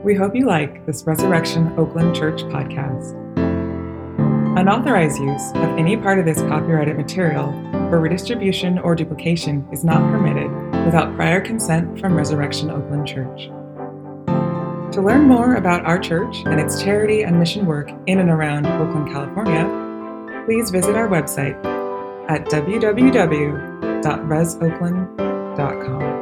We hope you like this Resurrection Oakland Church podcast. Unauthorized use of any part of this copyrighted material for redistribution or duplication is not permitted without prior consent from Resurrection Oakland Church. To learn more about our church and its charity and mission work in and around Oakland, California, please visit our website at www.resoakland.com.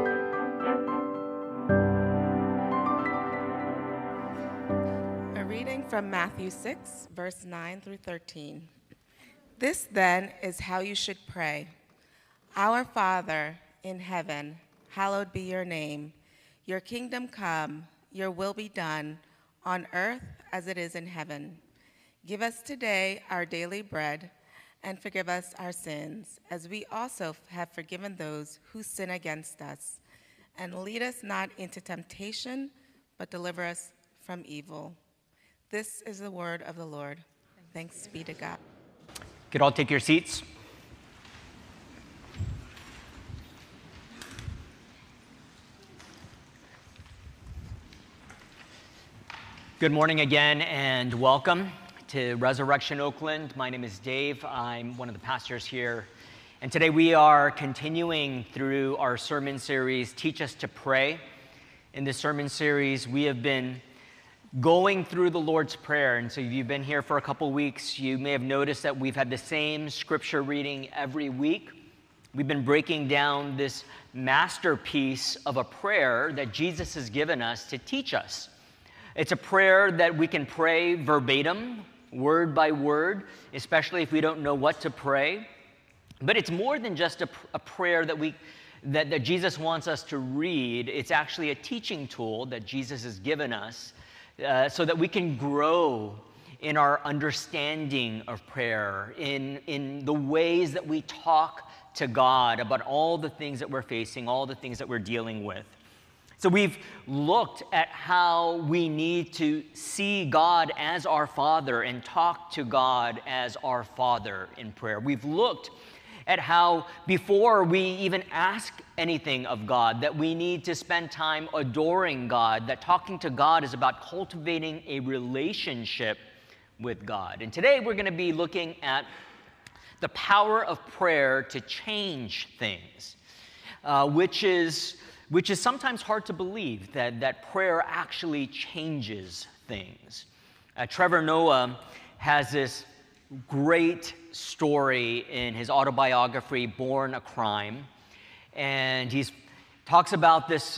From Matthew 6, verse 9 through 13. This then is how you should pray. Our Father in heaven, hallowed be your name. Your kingdom come, your will be done, on earth as it is in heaven. Give us today our daily bread, and forgive us our sins, as we also have forgiven those who sin against us. And lead us not into temptation, but deliver us from evil. This is the word of the Lord. Thanks be to God. Could all take your seats? Good morning again and welcome to Resurrection Oakland. My name is Dave. I'm one of the pastors here. And today we are continuing through our sermon series, Teach Us to Pray. In this sermon series, we have been going through the Lord's Prayer. And so if you've been here for a couple weeks, you may have noticed that we've had the same scripture reading every week. We've been breaking down this masterpiece of a prayer that Jesus has given us to teach us. It's a prayer that we can pray verbatim, word by word, especially if we don't know what to pray. But it's more than just a prayer that Jesus wants us to read. It's actually a teaching tool that Jesus has given us so that we can grow in our understanding of prayer, in the ways that we talk to God about all the things that we're facing, all the things that we're dealing with. So we've looked at how we need to see God as our Father and talk to God as our Father in prayer. We've looked at how before we even ask anything of God, that we need to spend time adoring God, that talking to God is about cultivating a relationship with God. And today we're going to be looking at the power of prayer to change things, which is sometimes hard to believe, that prayer actually changes things. Trevor Noah has this great story in his autobiography, Born a Crime. And he talks about this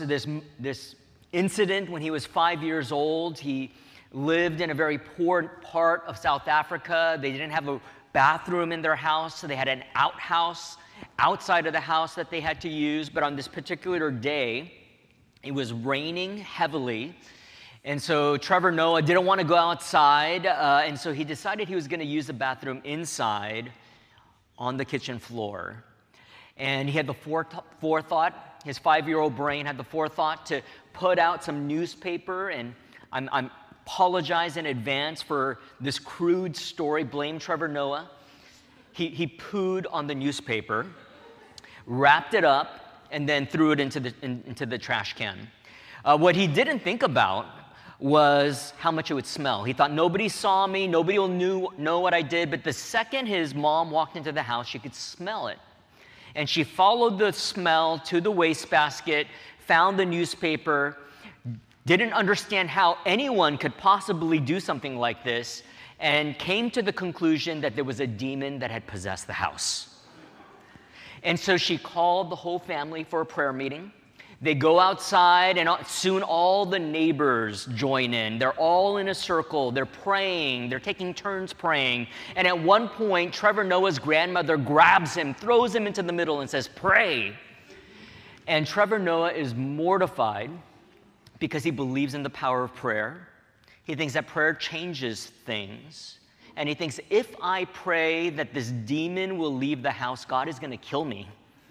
incident when he was 5 years old. He lived in a very poor part of South Africa. They didn't have a bathroom in their house, so they had an outhouse outside of the house that they had to use. But on this particular day, it was raining heavily. And so Trevor Noah didn't want to go outside, and so he decided he was going to use the bathroom inside on the kitchen floor. And he had the forethought, his 5-year-old brain had the forethought to put out some newspaper, and I'm apologize in advance for this crude story, blame Trevor Noah. He pooed on the newspaper, wrapped it up, and then threw it into the trash can. What he didn't think about was how much it would smell. He thought, nobody saw me, nobody will know what I did, but the second his mom walked into the house, she could smell it. And she followed the smell to the wastebasket, found the newspaper, didn't understand how anyone could possibly do something like this, and came to the conclusion that there was a demon that had possessed the house. And so she called the whole family for a prayer meeting. They go outside, and soon all the neighbors join in. They're all in a circle. They're praying. They're taking turns praying. And at one point, Trevor Noah's grandmother grabs him, throws him into the middle, and says, "Pray." And Trevor Noah is mortified because he believes in the power of prayer. He thinks that prayer changes things. And he thinks, if I pray that this demon will leave the house, God is going to kill me.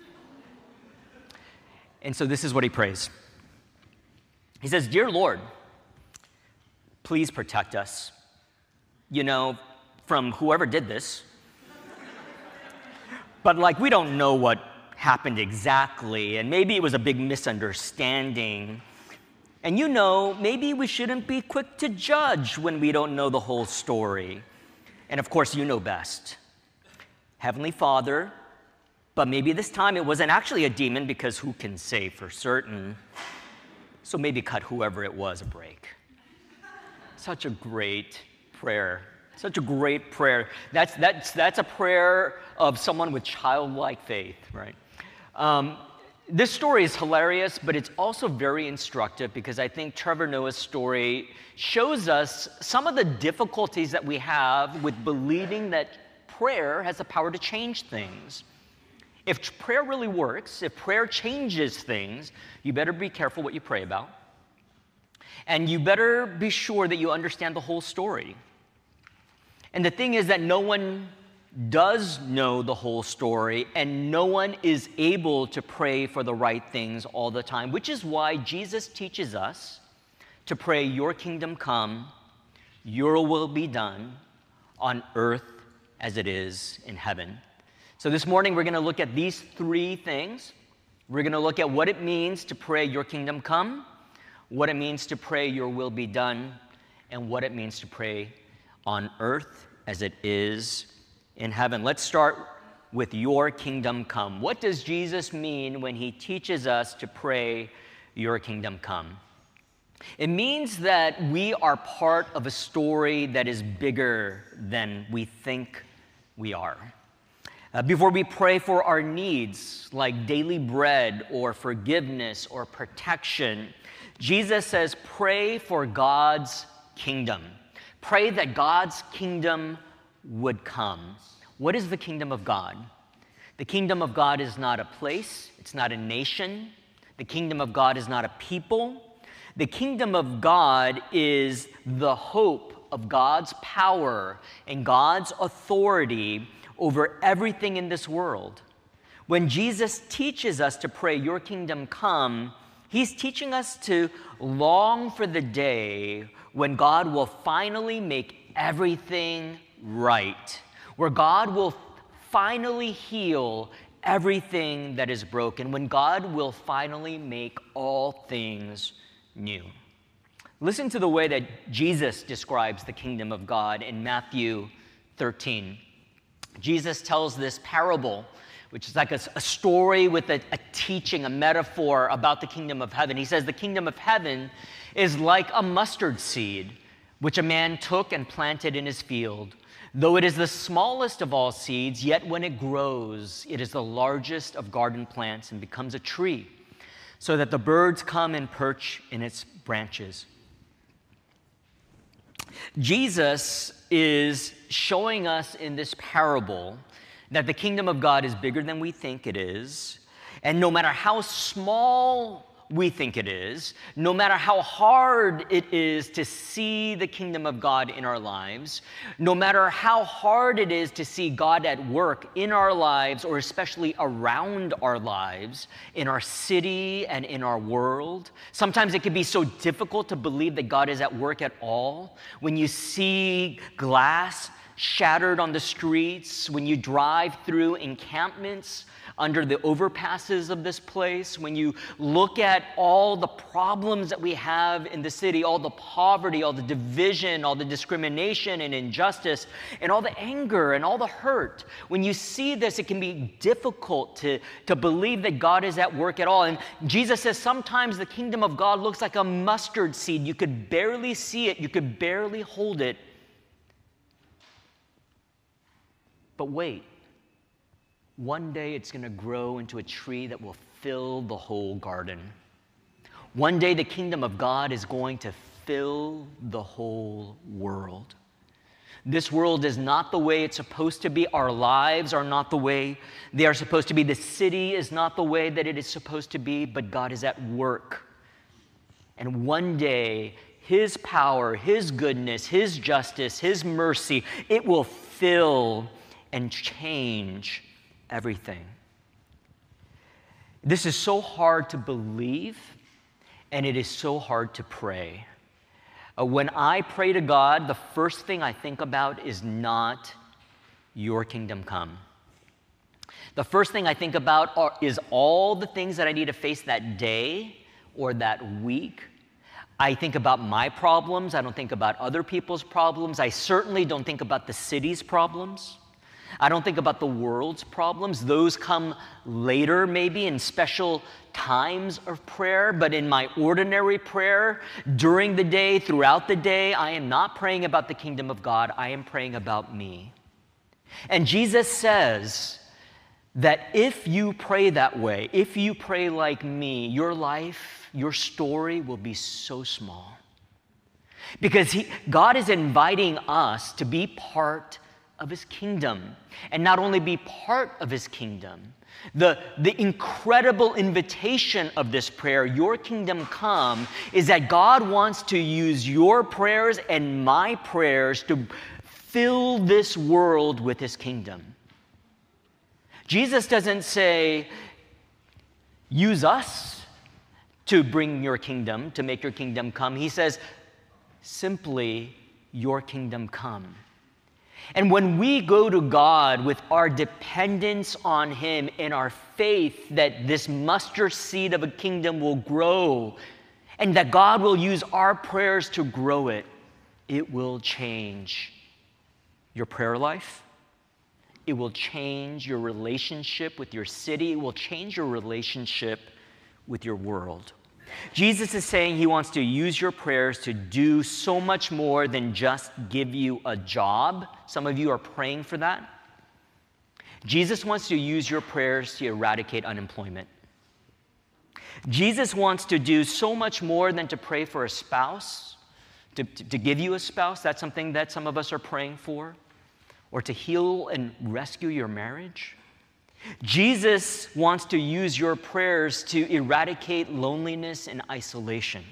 And so this is what he prays. He says, "Dear Lord, please protect us, from whoever did this. But we don't know what happened exactly, and maybe it was a big misunderstanding. And you know, maybe we shouldn't be quick to judge when we don't know the whole story. And of course, you know best. Heavenly Father, but maybe this time it wasn't actually a demon, because who can say for certain? So maybe cut whoever it was a break. Such a great prayer. Such a great prayer. That's a prayer of someone with childlike faith, right? This story is hilarious, but it's also very instructive, because I think Trevor Noah's story shows us some of the difficulties that we have with believing that prayer has the power to change things. If prayer really works, if prayer changes things, you better be careful what you pray about. And you better be sure that you understand the whole story. And the thing is that no one does know the whole story, and no one is able to pray for the right things all the time, which is why Jesus teaches us to pray, your kingdom come, your will be done on earth as it is in heaven. So this morning we're going to look at these three things. We're going to look at what it means to pray, your kingdom come, what it means to pray, your will be done, and what it means to pray on earth as it is in heaven. Let's start with your kingdom come. What does Jesus mean when he teaches us to pray, your kingdom come? It means that we are part of a story that is bigger than we think we are. Before we pray for our needs, like daily bread or forgiveness or protection, Jesus says, pray for God's kingdom. Pray that God's kingdom would come. What is the kingdom of God? The kingdom of God is not a place. It's not a nation. The kingdom of God is not a people. The kingdom of God is the hope of God's power and God's authority over everything in this world. When Jesus teaches us to pray, your kingdom come, he's teaching us to long for the day when God will finally make everything right, where God will finally heal everything that is broken, when God will finally make all things new. Listen to the way that Jesus describes the kingdom of God in Matthew 13. Jesus tells this parable, which is like a story with a teaching, a metaphor about the kingdom of heaven. He says the kingdom of heaven is like a mustard seed, which a man took and planted in his field. Though it is the smallest of all seeds, yet when it grows, it is the largest of garden plants and becomes a tree, so that the birds come and perch in its branches. Jesus is showing us in this parable that the kingdom of God is bigger than we think it is, and no matter how small we think it is, no matter how hard it is to see the kingdom of God in our lives, no matter how hard it is to see God at work in our lives, or especially around our lives, in our city and in our world, sometimes it can be so difficult to believe that God is at work at all. When you see glass shattered on the streets, when you drive through encampments under the overpasses of this place, when you look at all the problems that we have in the city, all the poverty, all the division, all the discrimination and injustice, and all the anger and all the hurt, when you see this, it can be difficult to believe that God is at work at all. And Jesus says sometimes the kingdom of God looks like a mustard seed. You could barely see it. You could barely hold it. But wait. One day it's going to grow into a tree that will fill the whole garden. One day the kingdom of God is going to fill the whole world. This world is not the way it's supposed to be. Our lives are not the way they are supposed to be. The city is not the way that it is supposed to be, but God is at work. And one day, his power, his goodness, his justice, his mercy, it will fill and change everything. This is so hard to believe, and it is so hard to pray. When I pray to God, the first thing I think about is not your kingdom come. The first thing I think about is all the things that I need to face that day or that week. I think about my problems. I don't think about other people's problems. I certainly don't think about the city's problems. I don't think about the world's problems. Those come later, maybe in special times of prayer, but in my ordinary prayer, during the day, throughout the day, I am not praying about the kingdom of God. I am praying about me. And Jesus says that if you pray that way, if you pray like me, your life, your story will be so small. Because God is inviting us to be part of his kingdom. And not only be part of his kingdom, the incredible invitation of this prayer, your kingdom come, is that God wants to use your prayers and my prayers to fill this world with his kingdom. Jesus doesn't say, use us to bring your kingdom, to make your kingdom come. He says, simply, your kingdom come. And when we go to God with our dependence on him and our faith that this mustard seed of a kingdom will grow and that God will use our prayers to grow it, it will change your prayer life. It will change your relationship with your city. It will change your relationship with your world. Jesus is saying he wants to use your prayers to do so much more than just give you a job. Some of you are praying for that. Jesus wants to use your prayers to eradicate unemployment. Jesus wants to do so much more than to pray for a spouse, to give you a spouse. That's something that some of us are praying for. Or to heal and rescue your marriage. Jesus wants to use your prayers to eradicate loneliness and isolation.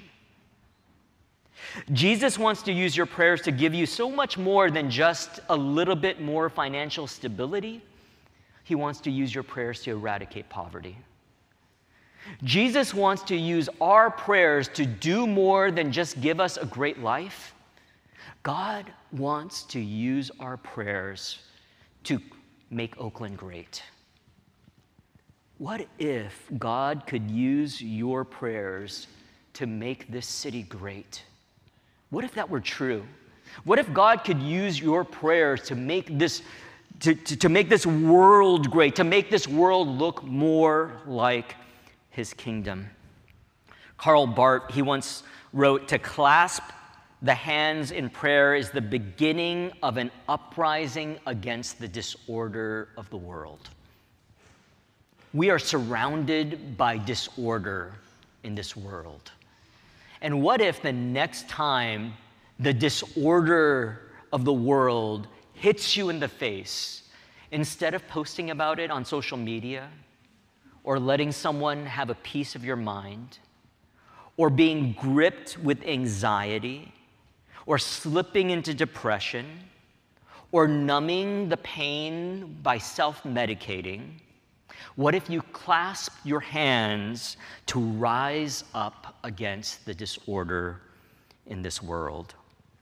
Jesus wants to use your prayers to give you so much more than just a little bit more financial stability. He wants to use your prayers to eradicate poverty. Jesus wants to use our prayers to do more than just give us a great life. God wants to use our prayers to make Oakland great. What if God could use your prayers to make this city great? What if that were true? What if God could use your prayers to make this to make this world great, to make this world look more like his kingdom? Karl Barth, he once wrote, "To clasp the hands in prayer is the beginning of an uprising against the disorder of the world." We are surrounded by disorder in this world. And what if the next time the disorder of the world hits you in the face, instead of posting about it on social media, or letting someone have a piece of your mind, or being gripped with anxiety, or slipping into depression, or numbing the pain by self-medicating, what if you clasp your hands to rise up against the disorder in this world?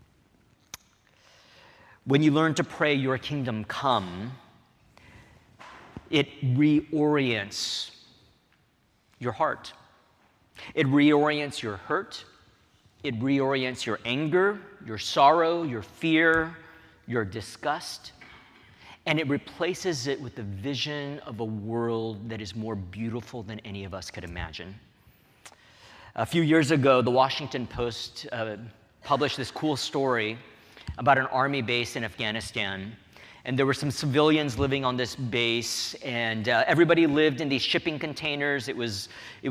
When you learn to pray, "Your kingdom come," it reorients your heart. It reorients your hurt. It reorients your anger, your sorrow, your fear, your disgust, and it replaces it with the vision of a world that is more beautiful than any of us could imagine. A few years ago, the Washington Post published this cool story about an army base in Afghanistan. And there were some civilians living on this base, and everybody lived in these shipping containers. It was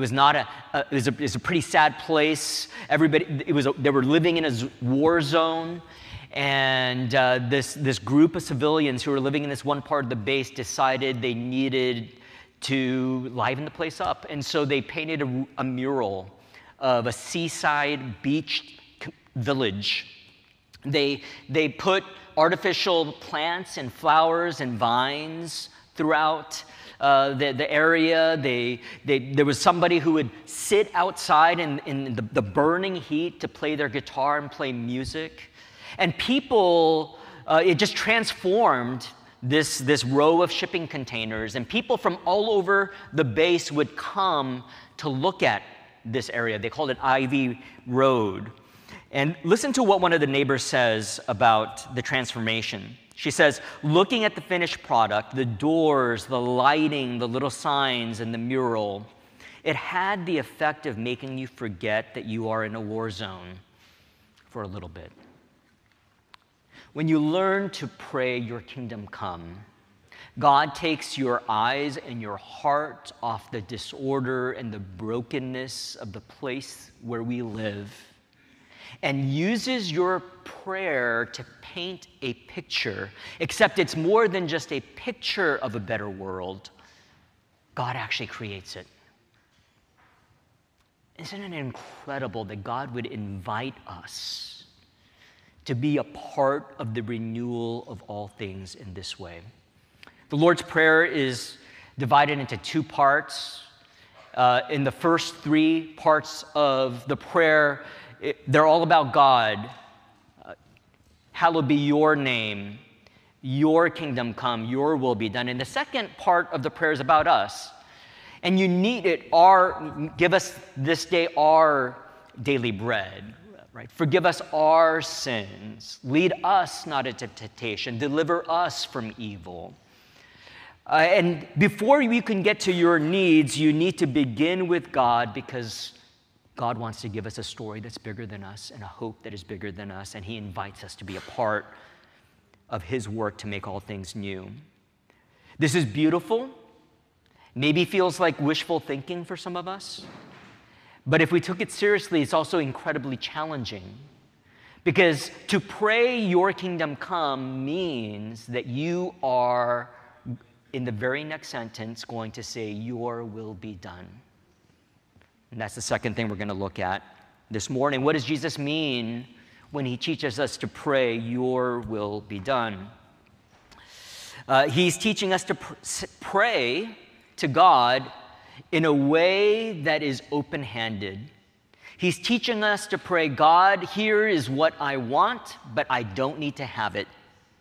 a pretty sad place. They were living in a war zone, and this group of civilians who were living in this one part of the base decided they needed to liven the place up, and so they painted a mural of a seaside beach village. They put artificial plants and flowers and vines throughout the area. There was somebody who would sit outside in the burning heat to play their guitar and play music. And people, it just transformed this row of shipping containers. And people from all over the base would come to look at this area. They called it Ivy Road. And listen to what one of the neighbors says about the transformation. She says, looking at the finished product, the doors, the lighting, the little signs, and the mural, it had the effect of making you forget that you are in a war zone for a little bit. When you learn to pray, your kingdom come, God takes your eyes and your heart off the disorder and the brokenness of the place where we live and uses your prayer to paint a picture, except it's more than just a picture of a better world. God actually creates it. Isn't it incredible that God would invite us to be a part of the renewal of all things in this way? The Lord's Prayer is divided into two parts. In the first three parts of the prayer, they're all about God. Hallowed be your name, your kingdom come, your will be done. And the second part of the prayer is about us. And you need it, give us this day our daily bread, right? Forgive us our sins. Lead us not into temptation. Deliver us from evil. And before you can get to your needs, you need to begin with God, because God wants to give us a story that's bigger than us and a hope that is bigger than us, and he invites us to be a part of his work to make all things new. This is beautiful. Maybe feels like wishful thinking for some of us. But if we took it seriously, it's also incredibly challenging. Because to pray your kingdom come means that you are, in the very next sentence, going to say, your will be done. And that's the second thing we're going to look at this morning. What does Jesus mean when he teaches us to pray, your will be done? He's teaching us to pray to God in a way that is open-handed. He's teaching us to pray, God, here is what I want, but I don't need to have it.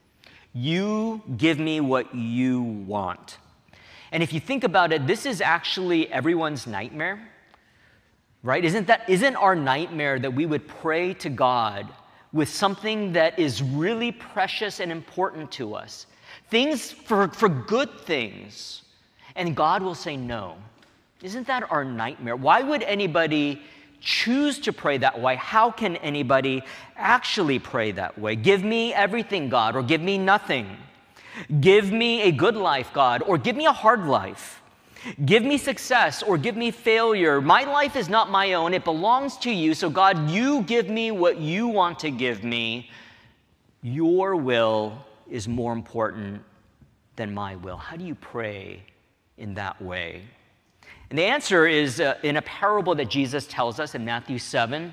You give me what you want. And if you think about it, this is actually everyone's nightmare, right? Isn't our nightmare that we would pray to God with something that is really precious and important to us? Things for good things. And God will say no. Isn't that our nightmare? Why would anybody choose to pray that way? How can anybody actually pray that way? Give me everything, God, or give me nothing. Give me a good life, God, or give me a hard life. Give me success, or give me failure. My life is not my own. It belongs to you. So God, you give me what you want to give me. Your will is more important than my will. How do you pray in that way? And the answer is in a parable that Jesus tells us in Matthew 7.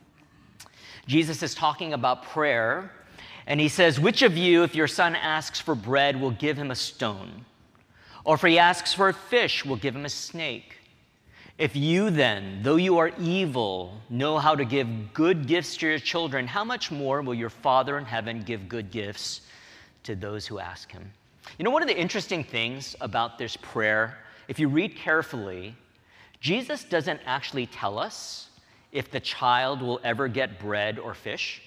Jesus is talking about prayer, and he says, which of you, if your son asks for bread, will give him a stone? Or if he asks for a fish, will give him a snake? If you then, though you are evil, know how to give good gifts to your children, how much more will your Father in heaven give good gifts to those who ask him? You know, one of the interesting things about this prayer, if you read carefully, Jesus doesn't actually tell us if the child will ever get bread or fish.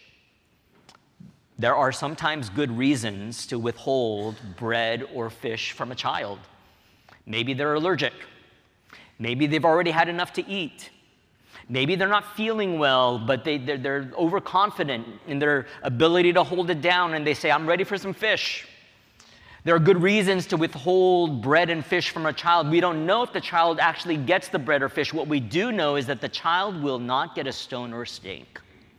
There are sometimes good reasons to withhold bread or fish from a child. Maybe they're allergic. Maybe they've already had enough to eat. Maybe they're not feeling well, but they're overconfident in their ability to hold it down, and they say, I'm ready for some fish. There are good reasons to withhold bread and fish from a child. We don't know if the child actually gets the bread or fish. What we do know is that the child will not get a stone or a snake.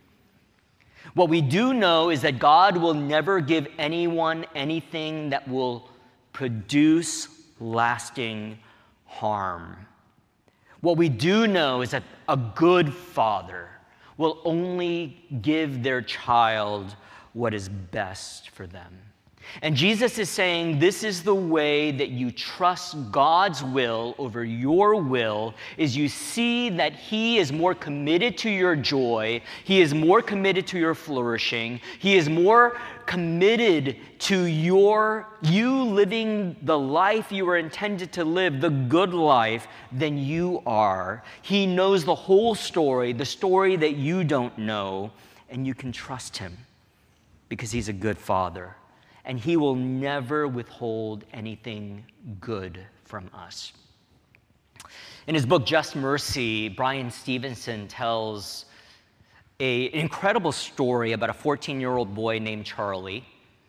What we do know is that God will never give anyone anything that will produce lasting harm. What we do know is that a good father will only give their child what is best for them. And Jesus is saying this is the way that you trust God's will over your will, is you see that he is more committed to your joy, he is more committed to your flourishing, he is more committed to you living the life you were intended to live, the good life, than you are. He knows the whole story, the story that you don't know, and you can trust him because he's a good father. And he will never withhold anything good from us. In his book, Just Mercy, Bryan Stevenson tells an incredible story about a 14-year-old boy named Charlie.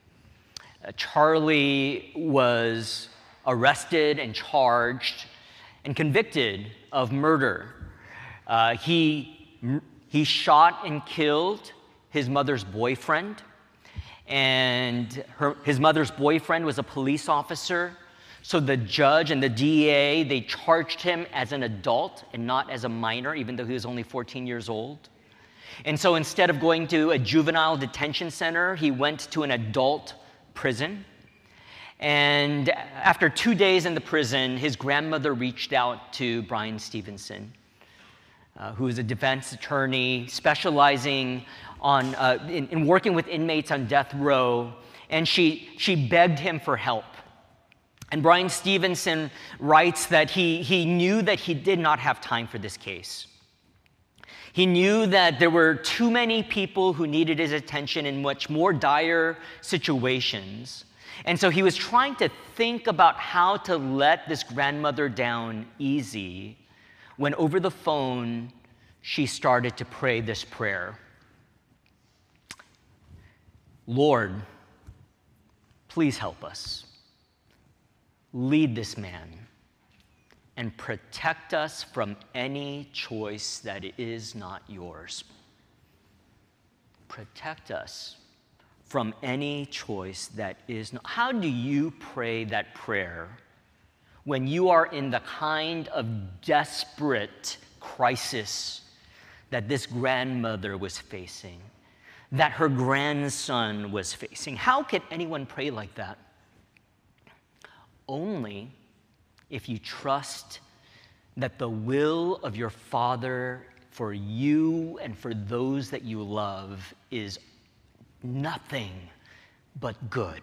Charlie was arrested and charged and convicted of murder. He shot and killed his mother's boyfriend. And his mother's boyfriend was a police officer. So the judge and the DA, they charged him as an adult and not as a minor, even though he was only 14 years old. And so instead of going to a juvenile detention center, he went to an adult prison. And after 2 days in the prison, his grandmother reached out to Bryan Stevenson, who is a defense attorney specializing in working with inmates on death row, and she begged him for help. And Bryan Stevenson writes that he knew that he did not have time for this case. He knew that there were too many people who needed his attention in much more dire situations. And so he was trying to think about how to let this grandmother down easy when over the phone she started to pray this prayer. Lord, please help us. Lead this man and protect us from any choice that is not yours. Protect us from any choice that is not. How do you pray that prayer when you are in the kind of desperate crisis that this grandmother was facing, that her grandson was facing? How could anyone pray like that? Only if you trust that the will of your Father for you and for those that you love is nothing but good.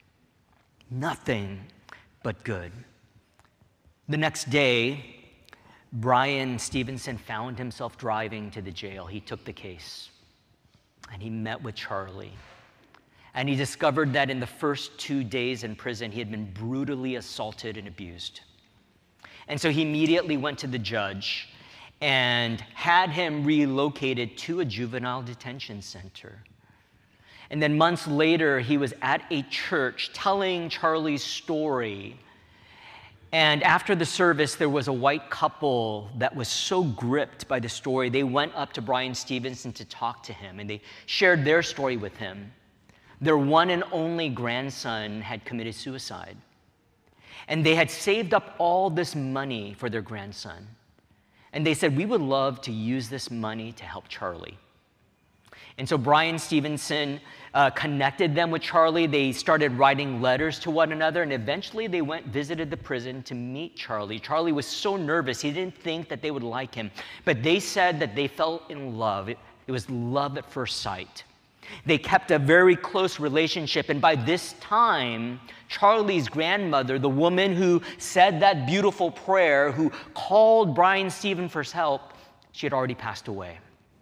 Nothing but good. The next day, Bryan Stevenson found himself driving to the jail. He took the case. And he met with Charlie. And he discovered that in the first 2 days in prison, he had been brutally assaulted and abused. And so he immediately went to the judge and had him relocated to a juvenile detention center. And then months later, he was at a church telling Charlie's story. And after the service, there was a white couple that was so gripped by the story, they went up to Bryan Stevenson to talk to him, and they shared their story with him. Their one and only grandson had committed suicide. And they had saved up all this money for their grandson. And they said, we would love to use this money to help Charlie. And so Bryan Stevenson connected them with Charlie. They started writing letters to one another, and eventually they visited the prison to meet Charlie. Charlie was so nervous, he didn't think that they would like him. But they said that they fell in love. It was love at first sight. They kept a very close relationship, and by this time, Charlie's grandmother, the woman who said that beautiful prayer, who called Bryan Stevenson for help, she had already passed away.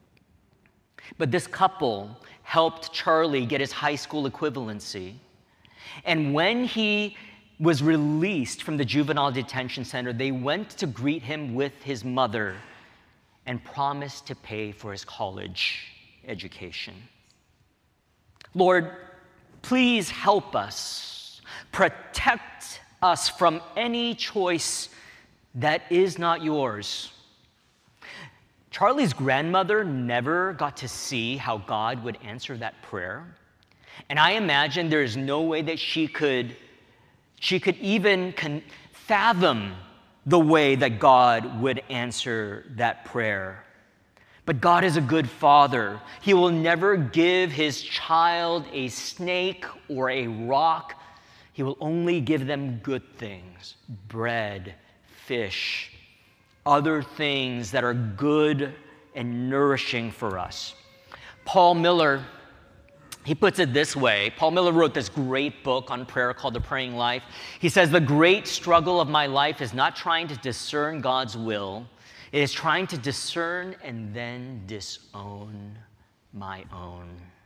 But this couple helped Charlie get his high school equivalency. And when he was released from the juvenile detention center, they went to greet him with his mother and promised to pay for his college education. Lord, please help us. Protect us from any choice that is not yours. Charlie's grandmother never got to see how God would answer that prayer. And I imagine there's no way that she could even fathom the way that God would answer that prayer. But God is a good father. He will never give his child a snake or a rock. He will only give them good things, bread, fish, other things that are good and nourishing for us. Paul Miller, he puts it this way. Paul Miller wrote this great book on prayer called The Praying Life. He says, "The great struggle of my life is not trying to discern God's will. It is trying to discern and then disown my own."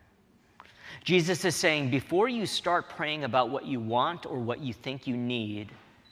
Jesus is saying, before you start praying about what you want or what you think you need,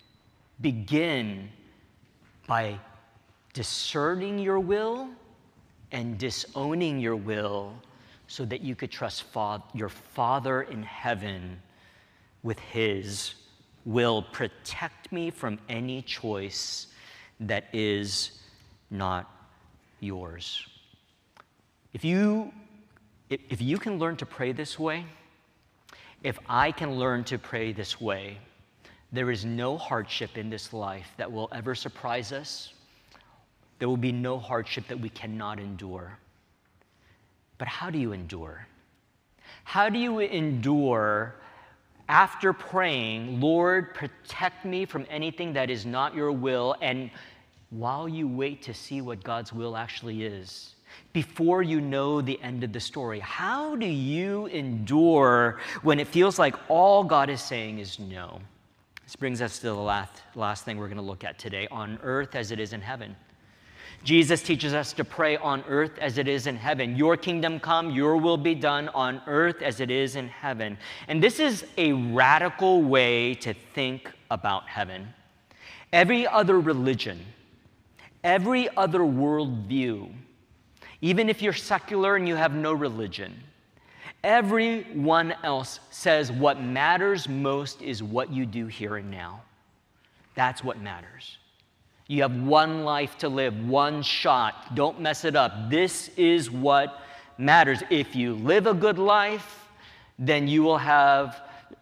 begin by discerning your will and disowning your will so that you could trust your Father in heaven with his will. Protect me from any choice that is not yours. If you can learn to pray this way, if I can learn to pray this way, there is no hardship in this life that will ever surprise us. There will be no hardship that we cannot endure. But how do you endure? How do you endure after praying, "Lord, protect me from anything that is not your will," and while you wait to see what God's will actually is, before you know the end of the story? How do you endure when it feels like all God is saying is no? This brings us to the last thing we're going to look at today, on earth as it is in heaven. Jesus teaches us to pray on earth as it is in heaven. Your kingdom come, your will be done on earth as it is in heaven. And this is a radical way to think about heaven. Every other religion, every other worldview, even if you're secular and you have no religion, everyone else says what matters most is what you do here and now. That's what matters. You have one life to live, one shot. Don't mess it up. This is what matters. If you live a good life, then you will have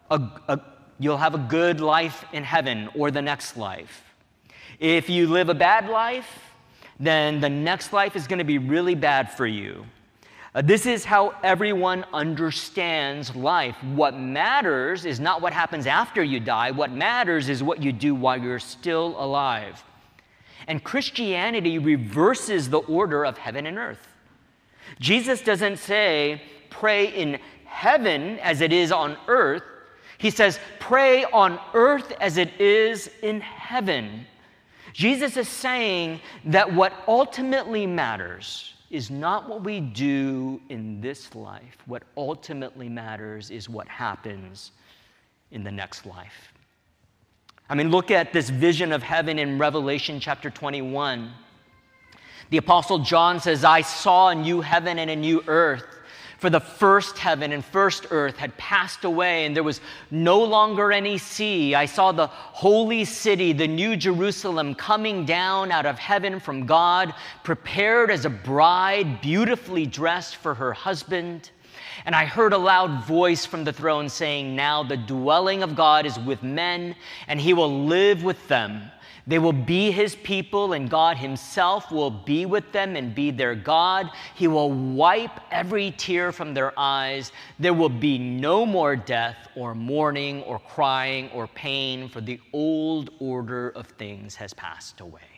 a good life in heaven or the next life. If you live a bad life, then the next life is going to be really bad for you. This is how everyone understands life. What matters is not what happens after you die. What matters is what you do while you're still alive. And Christianity reverses the order of heaven and earth. Jesus doesn't say, pray in heaven as it is on earth. He says, pray on earth as it is in heaven. Jesus is saying that what ultimately matters is not what we do in this life. What ultimately matters is what happens in the next life. I mean, look at this vision of heaven in Revelation chapter 21. The Apostle John says, "I saw a new heaven and a new earth, for the first heaven and first earth had passed away, and there was no longer any sea. I saw the holy city, the new Jerusalem, coming down out of heaven from God, prepared as a bride, beautifully dressed for her husband. And I heard a loud voice from the throne saying, 'Now the dwelling of God is with men, and he will live with them. They will be his people, and God himself will be with them and be their God. He will wipe every tear from their eyes. There will be no more death or mourning or crying or pain, for the old order of things has passed away.'"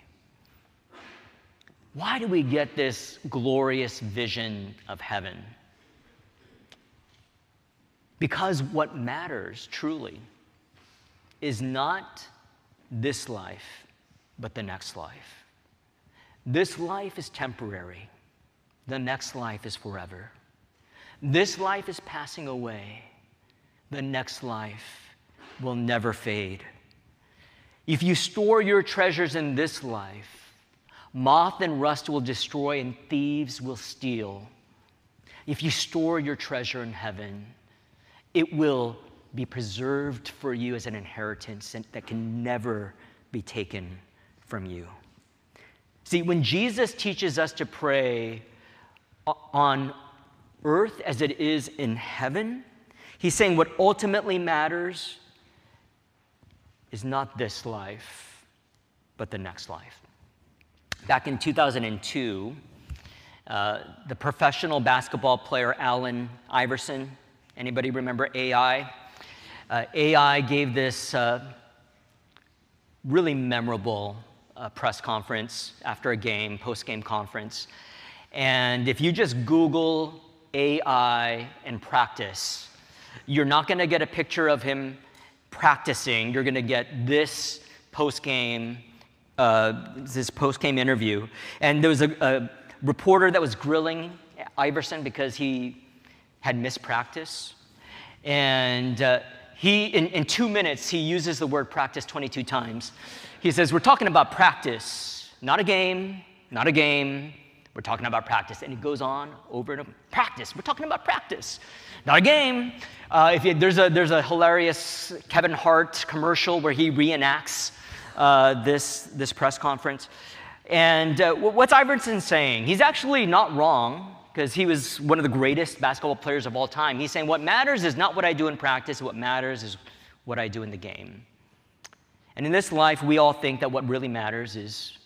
Why do we get this glorious vision of heaven? Because what matters truly is not this life, but the next life. This life is temporary. The next life is forever. This life is passing away. The next life will never fade. If you store your treasures in this life, moth and rust will destroy and thieves will steal. If you store your treasure in heaven, it will be preserved for you as an inheritance that can never be taken from you. See, when Jesus teaches us to pray on earth as it is in heaven, he's saying what ultimately matters is not this life, but the next life. Back in 2002, The professional basketball player Allen Iverson. Anybody remember AI? AI gave this really memorable press conference after a game, post-game conference. And if you just Google AI and practice, you're not going to get a picture of him practicing. You're going to get this post-game interview. And there was a reporter that was grilling Iverson because he had missed practice. And in 2 minutes, he uses the word practice 22 times. He says, we're talking about practice, not a game, not a game. We're talking about practice. And he goes on over and over. Practice. We're talking about practice, not a game. There's a hilarious Kevin Hart commercial where he reenacts this press conference. And what's Iverson saying? He's actually not wrong, because he was one of the greatest basketball players of all time. He's saying what matters is not what I do in practice. What matters is what I do in the game. And in this life, we all think that what really matters is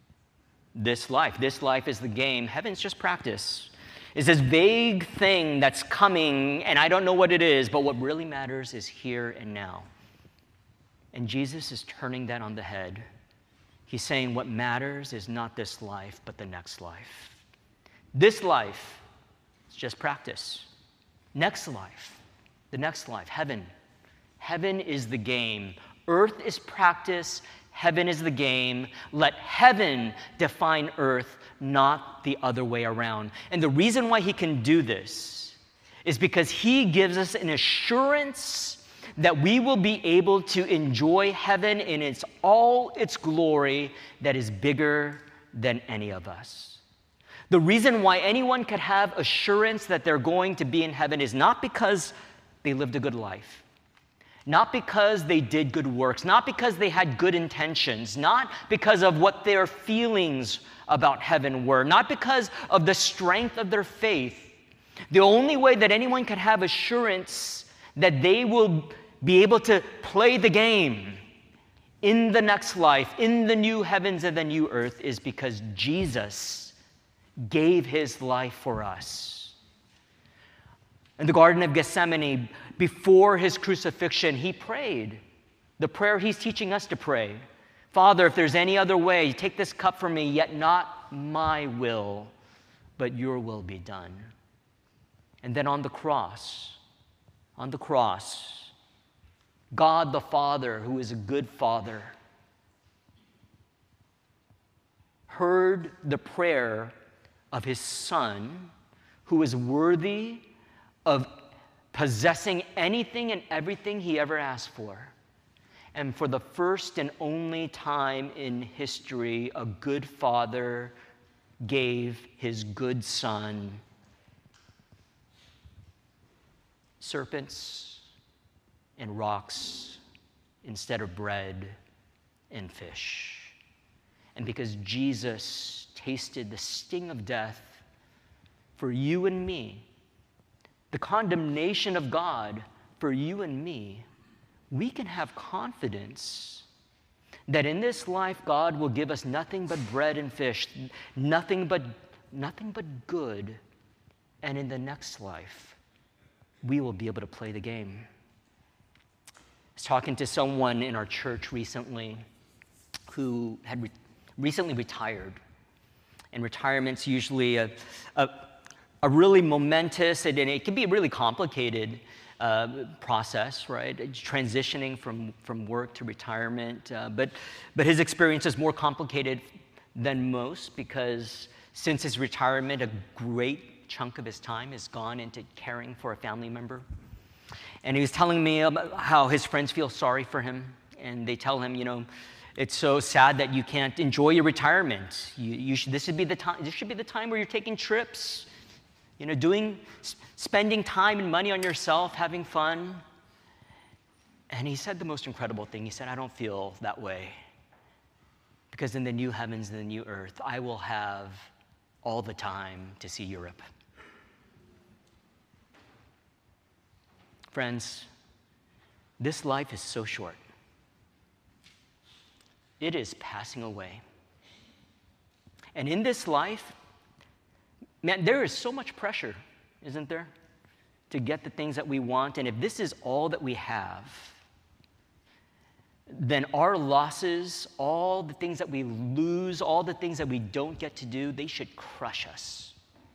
this life. This life is the game. Heaven's just practice. It's this vague thing that's coming, and I don't know what it is, but what really matters is here and now. And Jesus is turning that on the head. He's saying what matters is not this life, but the next life. This life is just practice. Next life, the next life, heaven. Heaven is the game. Earth is practice. Heaven is the game. Let heaven define earth, not the other way around. And the reason why he can do this is because he gives us an assurance that we will be able to enjoy heaven in all its glory that is bigger than any of us. The reason why anyone could have assurance that they're going to be in heaven is not because they lived a good life, not because they did good works, not because they had good intentions, not because of what their feelings about heaven were, not because of the strength of their faith. The only way that anyone can have assurance that they will be able to play the game in the next life, in the new heavens and the new earth, is because Jesus gave his life for us. In the Garden of Gethsemane, before his crucifixion, he prayed the prayer he's teaching us to pray. Father, if there's any other way, take this cup from me, yet not my will, but your will be done. And then on the cross, God the Father, who is a good Father, heard the prayer of his Son, who is worthy of possessing anything and everything he ever asked for. And for the first and only time in history, a good Father gave his good Son serpents and rocks instead of bread and fish. And because Jesus tasted the sting of death for you and me, the condemnation of God for you and me, we can have confidence that in this life God will give us nothing but bread and fish, nothing but good, and in the next life we will be able to play the game. I was talking to someone in our church recently who had recently retired. And retirement's usually a really momentous, and it can be a really complicated process, right? Transitioning from work to retirement. But his experience is more complicated than most because since his retirement, a great chunk of his time has gone into caring for a family member. And he was telling me about how his friends feel sorry for him, and they tell him, it's so sad that you can't enjoy your retirement. This should be the time where you're taking trips, spending time and money on yourself, having fun. And he said the most incredible thing. He said, I don't feel that way. Because in the new heavens and the new earth, I will have all the time to see Europe. Friends, this life is so short. It is passing away. And in this life, Man, there is so much pressure, isn't there, to get the things that we want. And if this is all that we have, then our losses, all the things that we lose, all the things that we don't get to do, they should crush us.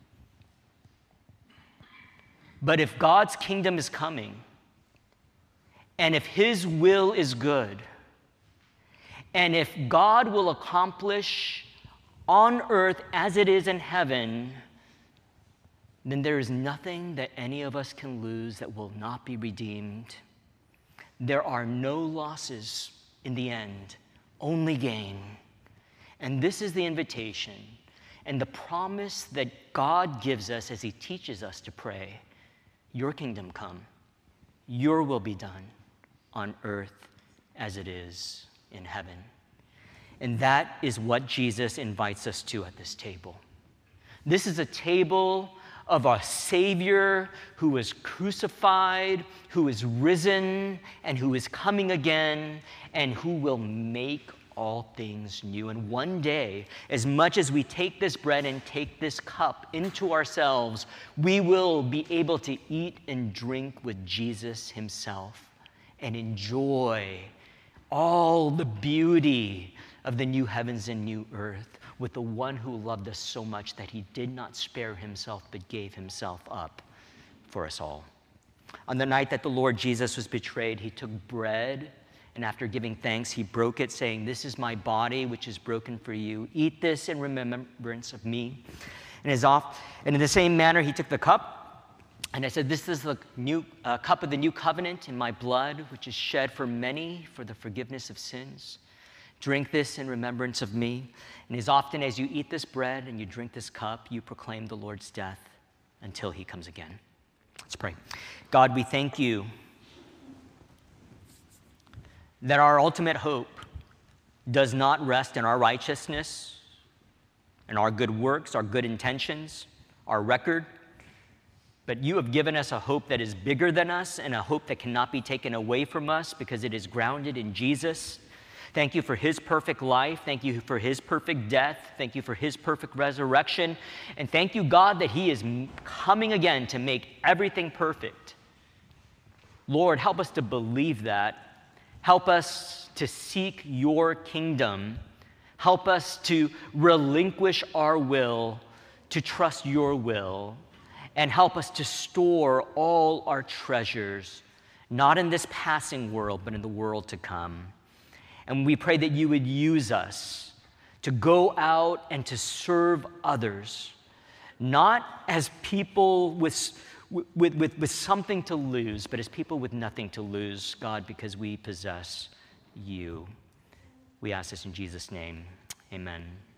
But if God's kingdom is coming, and if his will is good, and if God will accomplish on earth as it is in heaven, then there is nothing that any of us can lose that will not be redeemed. There are no losses in the end, only gain. And this is the invitation and the promise that God gives us as he teaches us to pray, your kingdom come, your will be done on earth as it is in heaven. And that is what Jesus invites us to at this table. This is a table of a Savior who is crucified, who is risen, and who is coming again, and who will make all things new. And one day, as much as we take this bread and take this cup into ourselves, we will be able to eat and drink with Jesus himself and enjoy all the beauty of the new heavens and new earth with the one who loved us so much that he did not spare himself but gave himself up for us all. On the night that the Lord Jesus was betrayed, he took bread, and after giving thanks, he broke it, saying, "This is my body, which is broken for you. Eat this in remembrance of me." And in the same manner, he took the cup, and I said, "This is the new cup of the new covenant in my blood, which is shed for many for the forgiveness of sins. Drink this in remembrance of me. And as often as you eat this bread and you drink this cup, you proclaim the Lord's death until he comes again." Let's pray. God, we thank you that our ultimate hope does not rest in our righteousness and our good works, our good intentions, our record, but you have given us a hope that is bigger than us and a hope that cannot be taken away from us because it is grounded in Jesus. Thank you for his perfect life. Thank you for his perfect death. Thank you for his perfect resurrection. And thank you, God, that he is coming again to make everything perfect. Lord, help us to believe that. Help us to seek your kingdom. Help us to relinquish our will, to trust your will. And help us to store all our treasures, not in this passing world, but in the world to come. And we pray that you would use us to go out and to serve others, not as people with something to lose, but as people with nothing to lose, God, because we possess you. We ask this in Jesus' name. Amen.